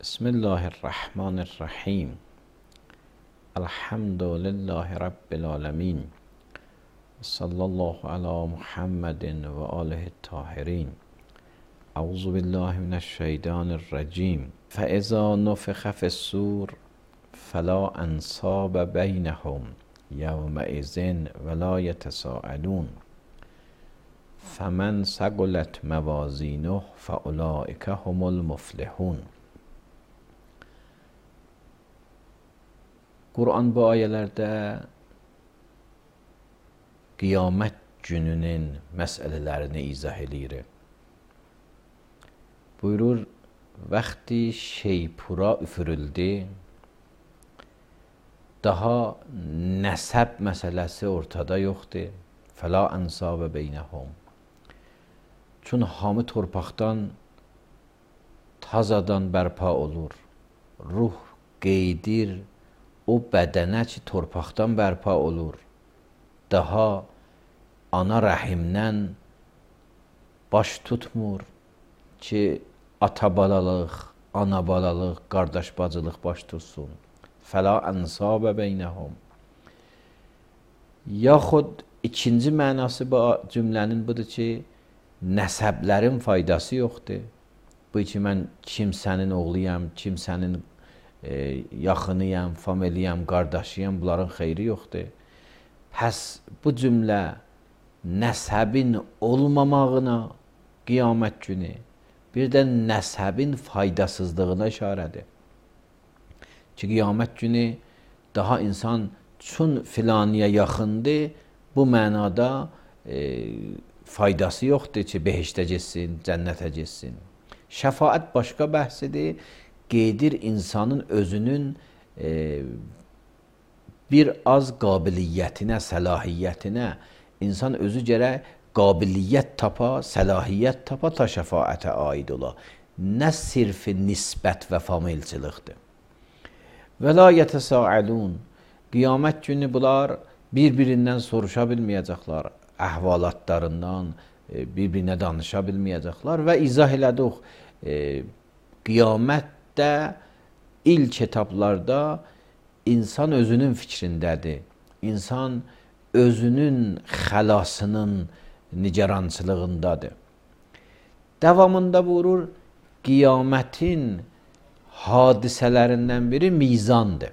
Bismillahirrahmanirrahim. Elhamdülillahi Rabbil alemin. Sallallahu ala Muhammedin ve alihi tahirin. Euzu billahi mineşşeytanirracim. Fe iza nufixa fi's-sur fela ensabe beynehum yevme izin ve la yetesâelûn. Femen segulet mevazinuh feulaike humul muflihun. Quran bu ayələrdə qiyamət gününün məsələlərini izah edir. Buyurur, vaxtı şeypura üfürüldü, daha nəsəb məsələsi ortada yoxdur. Fəla ənsabə beynəhum. Çün hamı torpaqdan tazadan bərpa olur. Ruh qeydir o bədənə ki, torpaqdan bərpa olur. Daha ana rəhimdən baş tutmur ki, ata balalıq, ana balalıq, qardaş bacılıq baş tutsun. Fəla ənsabə beynəhum. Yaxud ikinci mənası bu cümlənin budur ki, nəsəblərin faydası yoxdur. Bu ki, mən kimsənin oğluyam, kimsənin yaxınıyam, familiyam, qardaşıyam, bunların xeyri yoxdur. Pəs bu cümlə nəsəbin olmamağına qiyamət günü, bir də nəsəbin faydasızlığına işarədir. Ki, qiyamət günü daha insan çün filaniyə yaxındır, bu mənada faydası yoxdur ki, behiştə getsin, cənnətə getsin. Şəfaət başqa bəhsidir. Qeydir insanın özünün bir az qabiliyyətinə, səlahiyyətinə, insan özü gərək qabiliyyət tapa, səlahiyyət tapa ta şəfaətə aid ola. Nə sirfi nisbət və familçılıqdır. Və la yetesâelûn. Qiyamət günü bunlar bir-birindən soruşa bilməyəcəklər, əhvalatlarından bir-birinə danışa bilməyəcəklər və izah elədik. Qiyamətdə ilk etaplarda insan özünün fikrindədir. İnsan özünün xəlasının nigarançılığındadır. Davamında buyurur, qiyamətin hadisələrindən biri mizandır.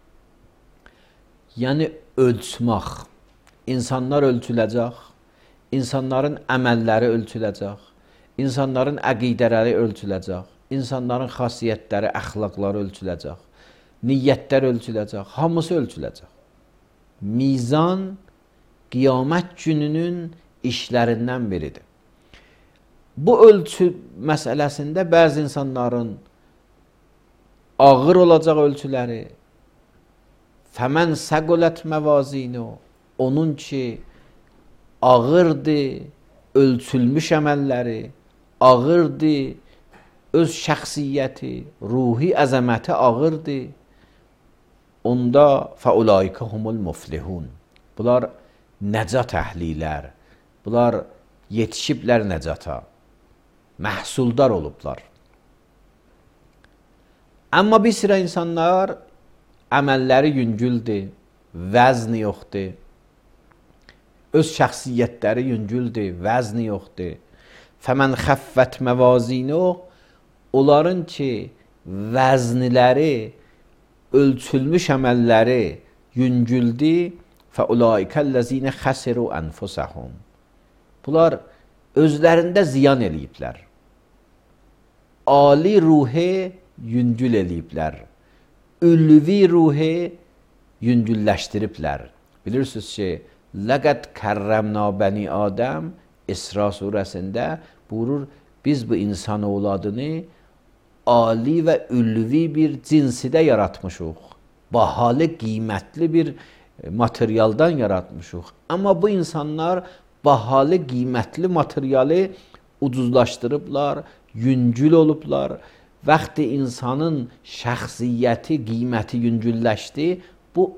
Yəni ölçmək. İnsanlar ölçüləcək, insanların əməlləri ölçüləcək, insanların əqidələri ölçüləcək, insanların xasiyyətləri, əxlaqları ölçüləcək, niyyətlər ölçüləcək, hamısı ölçüləcək. Mizan qiyamət gününün işlərindən biridir. Bu ölçü məsələsində bəzi insanların ağır olacaq ölçüləri, fəmən səqulət məvazinu, onun ki, ağırdır, ölçülmüş əməlləri, ağırdır, öz şəxsiyyəti, ruhi əzəməti ağırdır. Onda fəulaikə humul muflihun. Bunlar nəcat əhlilər, bunlar yetişiblər nəcata, məhsuldar olublar. Amma bir sıra insanlar əməlləri yüngüldür, vəzni yoxdur, öz şəxsiyyətləri yüngüldür, vəzni yoxdur. Fəmən xəffət məvazinu, onların ki, vəzniləri, ölçülmüş əməlləri yüngüldür, fəulaikəl-ləzinə xəsiru ənfusəhum. Bunlar özlərində ziyan eləyiblər. Ali ruhi yüngül eləyiblər. Ülvi ruhi yüngülləşdiriblər. Bilirsiniz ki, ləqəd kərrəmna bəni Adəm İsra surəsində buyurur, biz bu insan oğladını ali və ülvi bir cinsidə yaratmışıq. Bahalı, qiymətli bir materialdan yaratmışıq. Amma bu insanlar bahalı, qiymətli materialı ucuzlaşdırıblar, yüngül olublar. Vaxtı insanın şəxsiyyəti, qiyməti yüngülləşdi, bu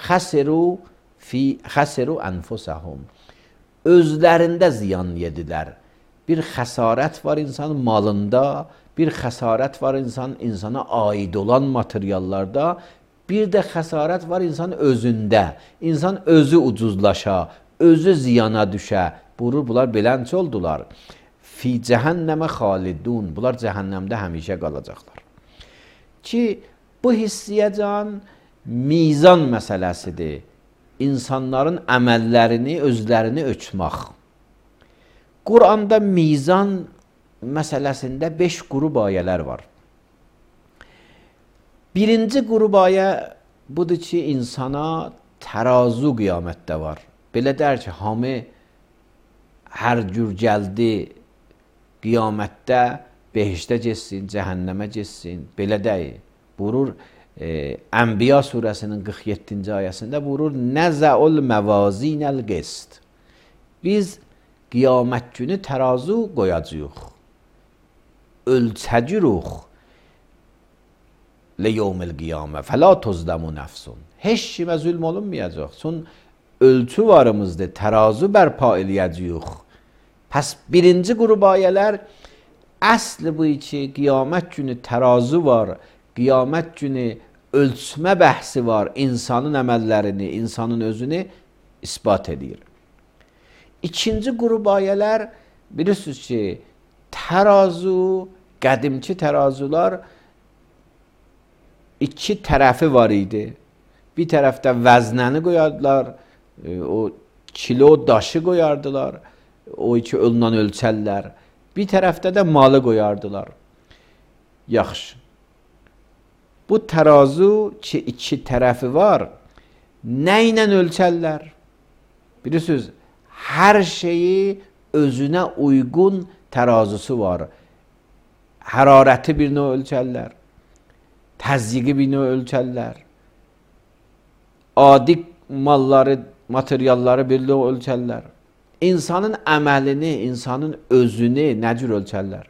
xəsiru ənfusəhum. Özlərində ziyan yedilər. Bir xəsarət var insanın malında, bir xəsarət var insana aid olan materiallarda, bir də xəsarət var insanın özündə. İnsan özü ucuzlaşa, özü ziyana düşə. Buyurur, bunlar belənçi oldular. Fi cəhənnəmə xalidun. Bunlar cəhənnəmdə həmişə qalacaqlar. Ki, bu hissiyyəcan mizan məsələsidir. İnsanların əməllərini, özlərini ölçmək. Quranda mizan məsələsində 5 qrup ayələr var. Birinci qrup ayə budur ki, insana tərazu qiyamətdə var. Belə der ki, hamı hər cür gəldi qiyamətdə behişdə getsin, cəhənnəmə getsin. Belə deyil. Buyurur, Ənbiya surəsinin 47-ci ayəsində buyurur, Nəzəul məvazinəl qist. Biz qiyamət günü tərazu qoyacağıq. Ölçəcürük. Liyevmil qiyamə fəla tuzləmu nəfsun. Heç kimə zülm olunmayacaq. Son ölçü varımızdır, tərazu bərpa eləyəcəyik. Pəs birinci qrup ayələr əsli bu ki, qiyamət günü tərazu var, qiyamət günü ölçmə bəhsi var, insanın əməllərini, insanın özünü isbat edir. İkinci qrup ayələr, bilirsiniz ki, tərazu, qədimki tərazular iki tərəfi var idi. Bir tərəfdə vəznəni qoyardılar, o kilo daşı qoyardılar, o iki ondan ölçərlər. Bir tərəfdə də malı qoyardılar. Yaxşı. Bu tərazu ki, iki tərəfi var, nə ilə ölçərlər? Bilirsiniz, hər şeyi özünə uyğun tərazusu var. Hərarəti bir növ ölçərlər, təzyiqi bir növ ölçərlər, adi malları, materialları bir növ ölçərlər. İnsanın əməlini, insanın özünü nə cür ölçərlər?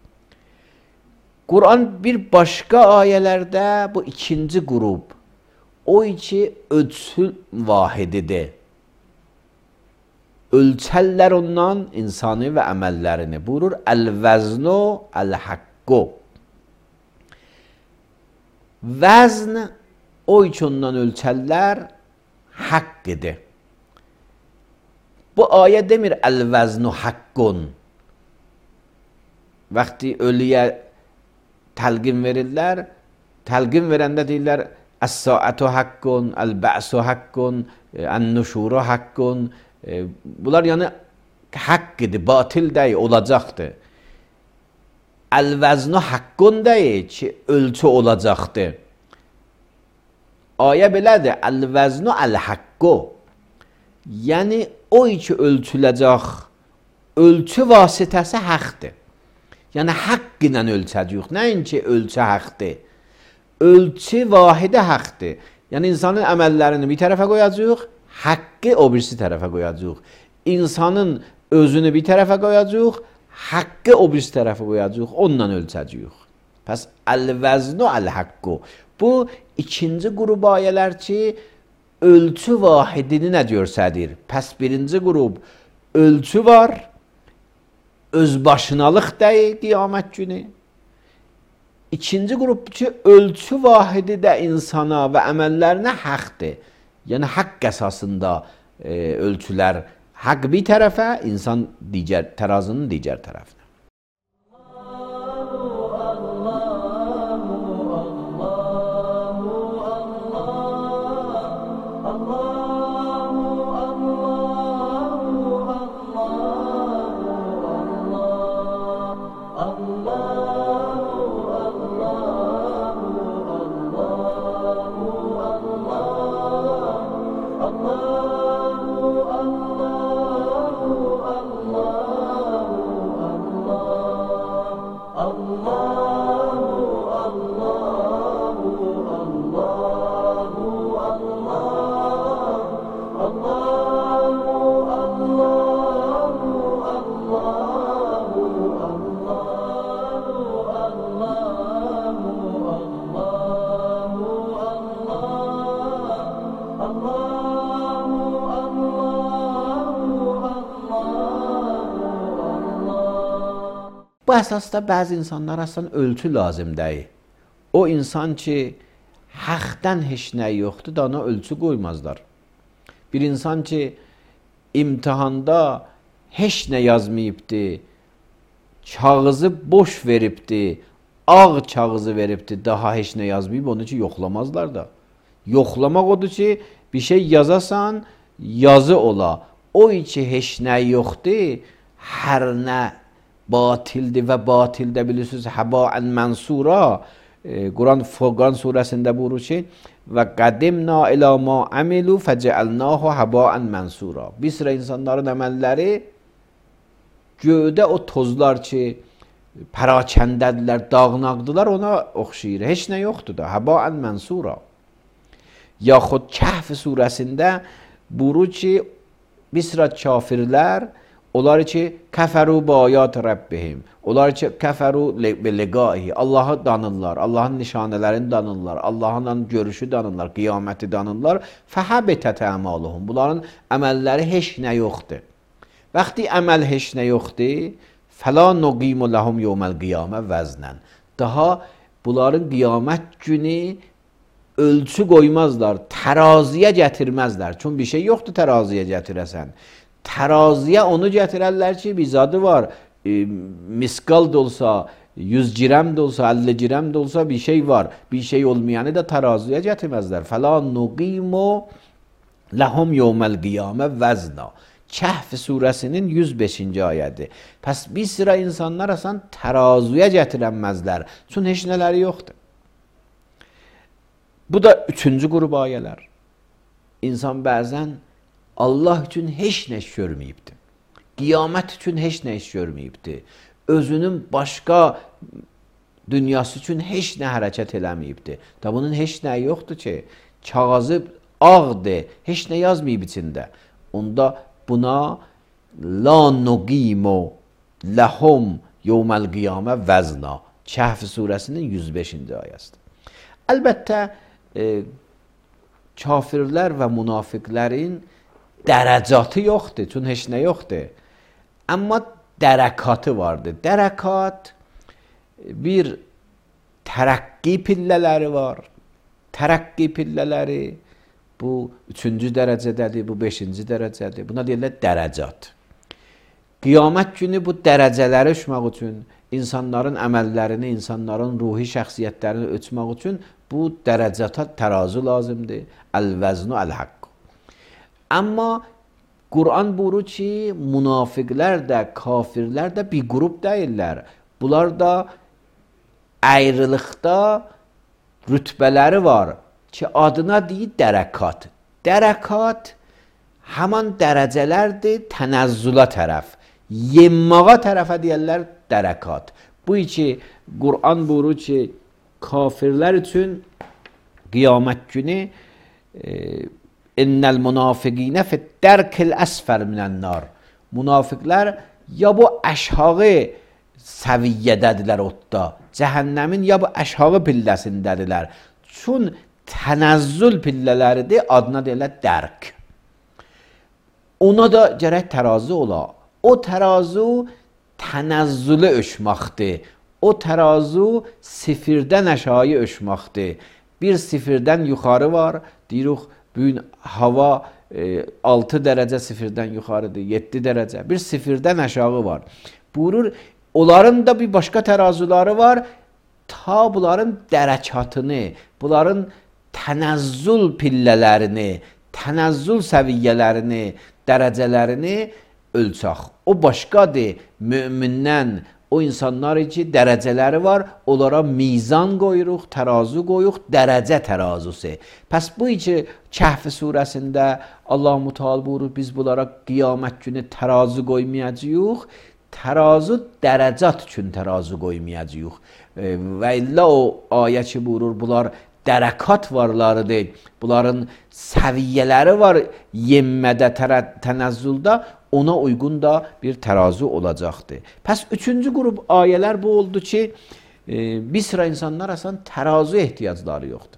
Quran bir başqa ayələrdə bu ikinci qrup, o iki ölçü vahididir. Ölçərlər ondan insanı və əməllərini. Buyurur, əl-vəznu əl-haqqu. Vəzn, o iki ondan ölçərlər haqq idi. Bu ayə demir, əl-vəznu haqqun. Vaxtı ölüyə təlqin verirlər, təlqin verəndə deyirlər, əs-saətu haqqun, əl-bə'su haqqun, ən-nuşuru haqqun. Bunlar yəni haqq idi, batil deyil, olacaqdır. Əl-vəznu haqqun deyil ki, ölçü olacaqdır. Ayə belədir, əl-vəznu əl-haqqu. Yəni, o iki ölçüləcək, ölçü vasitəsi haqqdır. Yəni, haqq ilə ölçəcəyik, nəinki ölçü haqqdır. Ölçü vahidi haqqdır. Yəni, insanın əməllərini bir tərəfə qoyacaq, haqqı o birisi tərəfə qoyacaq. İnsanın özünü bir tərəfə qoyacaq, haqqı o birisi tərəfə qoyacaq, onunla ölçəcəyik. Pəs, əl-vəznu əl-haqqu. Bu, ikinci qrup ayələr ki, ölçü vahidini nə görsədir? Pəs, birinci qrup, ölçü var, özbaşınalıq deyil qiyamət günü. İkinci qrup ki, ölçü vahidi də insana və əməllərinə haqqdır. Yəni, haqq əsasında ölçülər. Haqq bir tərəfə, insan tərazının digər tərəfinə. Bu əsasda bəzi insanlar əslən ölçü lazım deyil. O insan ki, haqdan heç nə yoxdur da ona ölçü qoymazlar. Bir insan ki, imtihanda heç nə yazmayıbdı, kağızı boş veribdi, ağ kağızı veribdi, daha heç nə yazmayıb, onun için yoxlamazlar da. Yoxlamaq odur ki, bir şey yazasan, yazı ola. O içi heç nə yoxdur, hər nə batildir və batildə bilirsiniz, həbaən mənsura. Quran surəsində buyurur ki, və qədimna ilə ma əmilu fəcəəlnahu həbaən mənsura. Bir sıra insanların əməlləri göydə o tozlar ki, pərakəndədirlər, dağnaqdılar, ona oxşayır. Heç nə yoxdur da, həbaən mənsura. Yaxud Kəhf surəsində buyurur ki, bir sıra kafirlər, onlar ki, kəfəru bayat Rəbbihim, onlar ki, kəfəru liqaihi, Allahı danırlar, Allahın nişanələrini danırlar, Allahın görüşü danırlar, qiyaməti danırlar, fəhəbitət əmaluhum. Bunların əməlləri heç nə yoxdur. Vaxtı əməl heç nə yoxdur, fəla nuqimu ləhum yevməl qiyamə vəznən. Daha bunların qiyamət günü ölçü qoymazlar, təraziyə gətirməzlər. Çünki bir şey yoxdur təraziyə gətirəsən. Təraziyə onu gətirərlər ki, bir zadı var, miskal da olsa, 100 girəm də olsa, 50 girəm də olsa bir şey var. Bir şey olmayanı da təraziyə gətirməzlər. Fəla nuqimu ləhum yevməl qiyamə vəzna. Kəhf surəsinin 105-ci ayədir. Pəs bir sıra insanlar asan təraziyə gətirənməzlər. Çünki heç nələri yoxdur. Bu da üçüncü qrup ayələr. İnsan bəzən Allah üçün heç nə iş görməyibdir. Qiyamət üçün heç nə iş görməyibdir. Özünün başqa dünyası üçün heç nə hərəkət eləməyibdir. Da bunun heç nəyi yoxdur ki, kağızı ağdır, heç nə yazmayıb içində. Onda buna la nuqimu ləhum yevməl qiyamə vəzna. Kəhf surəsinin 105-ci ayəsidir. Əlbəttə, kafirlər və münafiqlərin dərəcatı yoxdur, çünki heç nə yoxdur. Amma dərəkatı vardır. Dərəkat bir tərəqqi pillələri var. Tərəqqi pillələri bu 3-cü dərəcədədir, bu 5-ci dərəcədir. Buna deyirlər dərəcat. Qiyamət günü bu dərəcələri ölçmək üçün, insanların əməllərini, insanların ruhi şəxsiyyətlərini ölçmək üçün bu dərəcata tərazu lazımdır. Əl-vəznu əl-haqq. Amma Quran buyurur ki, münafiqlər də, kafirlər də bir qrup deyirlər. Bunlar da ayrılıqda rütbələri var ki, adına deyir dərəkat. Dərəkat həman dərəcələrdir tənəzzülə tərəf. Yemmağa tərəfə deyirlər dərəkat. Bu ki, Quran buyurur ki, kafirlər üçün qiyamət günü İnnəl münafiqinə fiddərkil əsfər minənnar. Münafiqlər ya bu əşhağı səviyyədədirlər otda, cəhənnəmin ya bu əşhağı pilləsindədirlər. Çün tənəzzül pillələridir, adına deyirlər dərk. Ona da gərək tərazi ola. O tərazu tənəzzülü ölçməkdir. O tərazu sifirdən əşhayı ölçməkdir. Bir sifirdən yuxarı var, deyirik, bugün hava 6 dərəcə sifirdən yuxarıdır, 7 dərəcə. Bir sifirdən aşağı var. Buyurur, onların da bir başqa tərazuları var. Ta bunların dərəkatını, bunların tənəzzül pillələrini, tənəzzül səviyyələrini, dərəcələrini ölçək. O başqadır. Mömindən o insanlar ki, dərəcələri var, onlara mizan qoyuruq, tərazu qoyuq, dərəcə tərazusu. Pəs bu ki, Kəhf surəsində Allah-u Teala buyurur, biz bunlara qiyamət günü tərazu qoymayacağıq, tərazu dərəcat üçün tərazu qoymayacağıq. Və illə o ayə ki, buyurur, bunlar dərəkat varlarıdır, bunların səviyyələri var yemmədə, tənəzzüldə, ona uygun da bir tərazu olacaqdır. Pəs üçüncü qrup ayələr bu oldu ki, bir sıra insanlar aslında tərazu ehtiyacları yoxdur.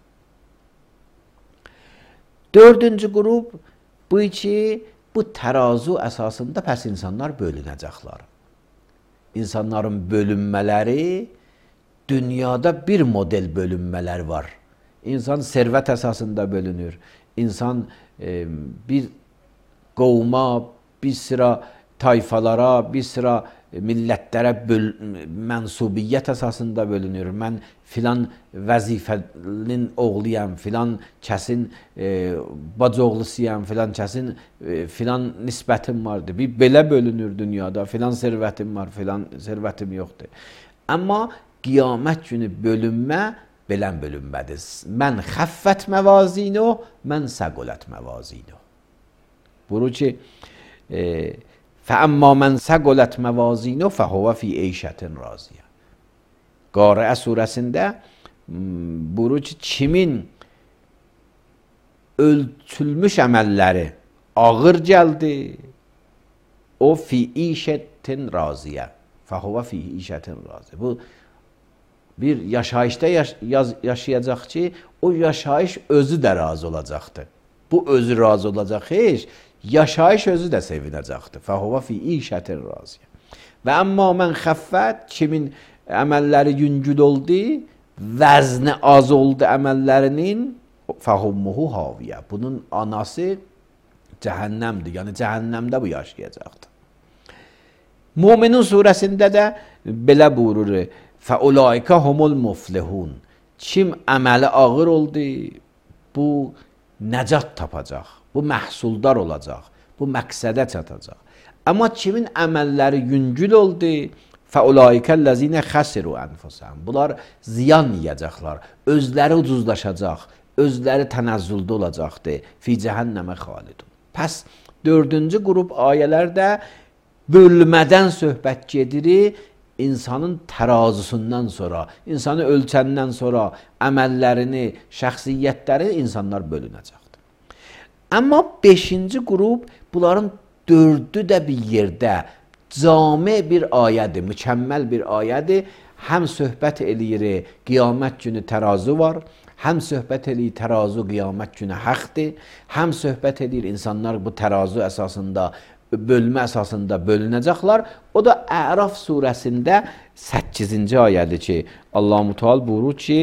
Dördüncü qrup bu ki, bu tərazu əsasında pəs insanlar bölünəcəklər. insanların bölünmələri, dünyada bir model bölünmələr var. İnsan servət əsasında bölünür. İnsan bir qovma, bir sıra tayfalara, bir sıra millətlərə mənsubiyyət əsasında bölünür. Mən filan vəzifənin oğluyam, filan kəsin bacıoğlusuyam, filan kəsin filan nisbətim vardır. Bir belə bölünür dünyada, filan servətim var, filan servətim yoxdur. Amma qiyamət günü bölünmə belən bölünmədir. Mən xəffət məvazinu, mən səqulət məvazinu. Buyurur ki, فَأَمَّا مَنْ سَقُلَتْ مَوَازِينُهُ فَهُوَ فِي عِيشَةٍ رَاضِيَةٍ. Qariə surəsində buyurur ki, kimin ölçülmüş əməlləri ağır gəldi, o fi işətin raziyə. فَهُوَ فِي işətin raziyə. Bu bir yaşayışda yaşayacaq ki, o yaşayış özü də razı olacaqdır. Bu özü razı olacaq heç, yaşayış özü də sevinəcəkdir. فَهُوَ فِي işətin raziyə. Və əmmə mən xəffət, kimin əməlləri yüngül oldu, vəzni az oldu əməllərinin, fəhummuhu haviyə. Bunun anası cəhənnəmdir. Yəni cəhənnəmdə bu yaşayacaqdır. Müminin surəsində də belə buyurur. فَاُولَٰئِكَ هُمُ الْمُفْلِحُونَ. Kim əməli ağır oldu, bu nəcat tapacaq. Bu məhsuldar olacaq. Bu məqsədə çatacaq. Amma kimin əməlləri yüngül oldu, فَاُولَٰئِكَ الَّذِينَ خَسِرُوا أَنفُسَهُمْ. Bunlar ziyan yiyəcəklər. Özləri ucuzlaşacaq. Özləri tənəzzüldə olacaqdır. Fi cəhənnəmə xalidun. Pəs dördüncü qrup ayələrdə bölmədən söhbət gedir. İnsanın tərazusundan sonra, insanı ölçəndən sonra əməllərini, şəxsiyyətləri insanlar bölünəcəkdir. Amma beşinci qrup bunların dördü də bir yerdə cami bir ayədir, mükəmməl bir ayədir. Həm söhbət eləyir, qiyamət günü tərazu var, həm söhbət eləyir, tərazu qiyamət günü haqdır, həm söhbət eləyir, insanlar bu tərazu əsasında, bölmə əsasında bölünəcəklər. O da Əraf surəsində 8-ci ayədir ki, Allah-u Teala buyurur ki,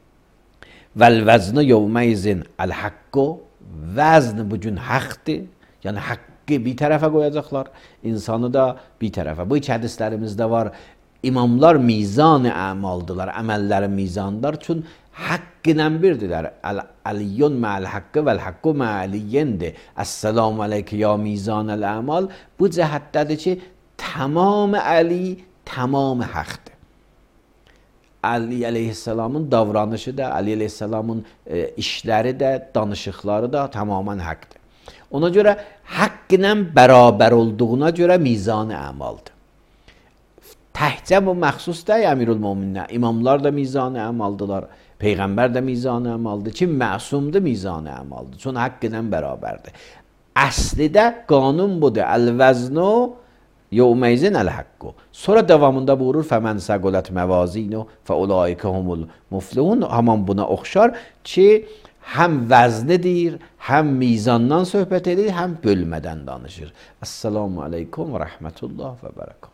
vəl-vəznu yevmeyzin əl-haqqu. Vəzn bugün haqdır. Yəni haqqı bir tərəfə qoyacaqlar, insanı da bir tərəfə. Bu iki hədislərimizdə var. İmamlar mizan-ı əmaldılar, əməlləri mizanlar üçün haqq ilə birdirlər. Əliyyun mə'əl haqqı vəl-haqqu mə'əliyyindir. Əssəlamu aleykə ya mizanəl əmal. Bu cəhətdədir ki, tamam əli, tamam haqqdır. Ali əleyhissalamın davranışı da, Ali əleyhissalamın işləri də, danışıqları da tamamən haqqdır. Ona görə haqq ilə bərabər olduğuna görə mizan-ı əmaldır. Təhcə bu məxsus da Əmirül Möminə. İmamlar da mizan-ı əmaldılar. Peyğəmbər də mizan-ı əmaldır. Kim məsumdur mizan-ı əmaldır. Çünki haqq ilə bərabərdir. Əslidə qanun budur. Əl-vəznu yevmeyzin əl-haqqu. Sonra davamında buyurur fəmən səqulət məvazinu fəulaikə humul muflihun. Haman buna oxşar ki, həm vəznidir, həm mizandan söhbət edir, həm bölmədən danışır. Əssalamu aleykum və rəhmətullah və bərəkət.